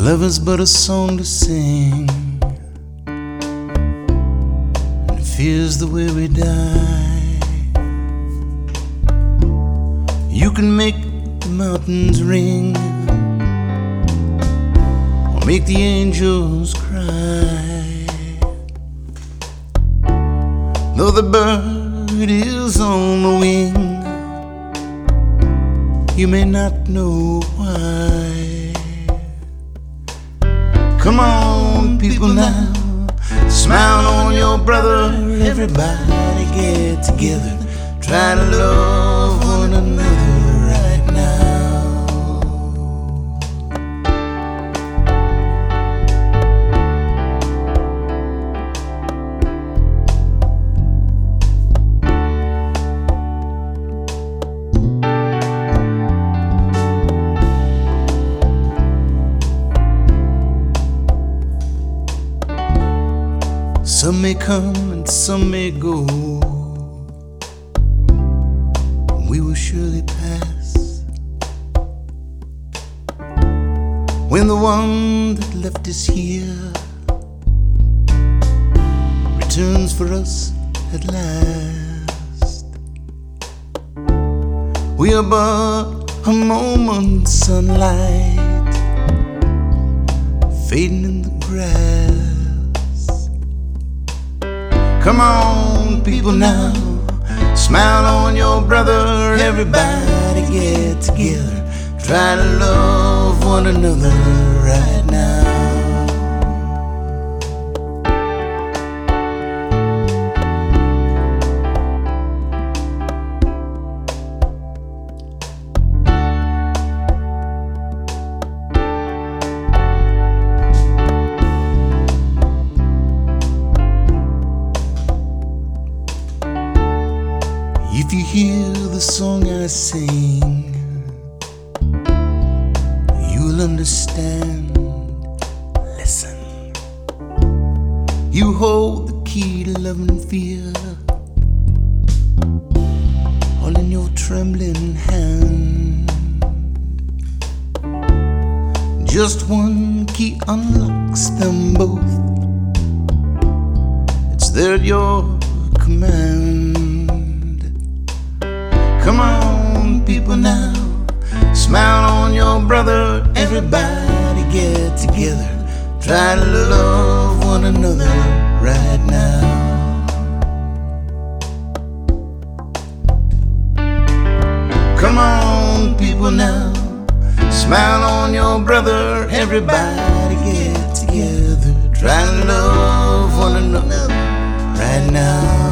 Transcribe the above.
Love is but a song to sing, and fear's the way we die. You can make the mountains ring, or make the angels cry. Though the bird is on the wing, you may not know why. Come on, people now, smile on your brother. Everybody get together, try to love one another right now. Some may come and some may go, we will surely pass. When the one that left us here returns for us at last, we are but a moment's sunlight fading in the grass. Come on, people now, smile on your brother. Everybody get together, try to love one another right now. If you hear the song I sing, you'll understand. Listen. You hold the key to love and fear, all in your trembling hand. Just one key unlocks them both. It's there at your command. Come on, people now, smile on your brother. Everybody get together, try to love one another right now. Come on, people now, smile on your brother. Everybody get together, try to love one another right now.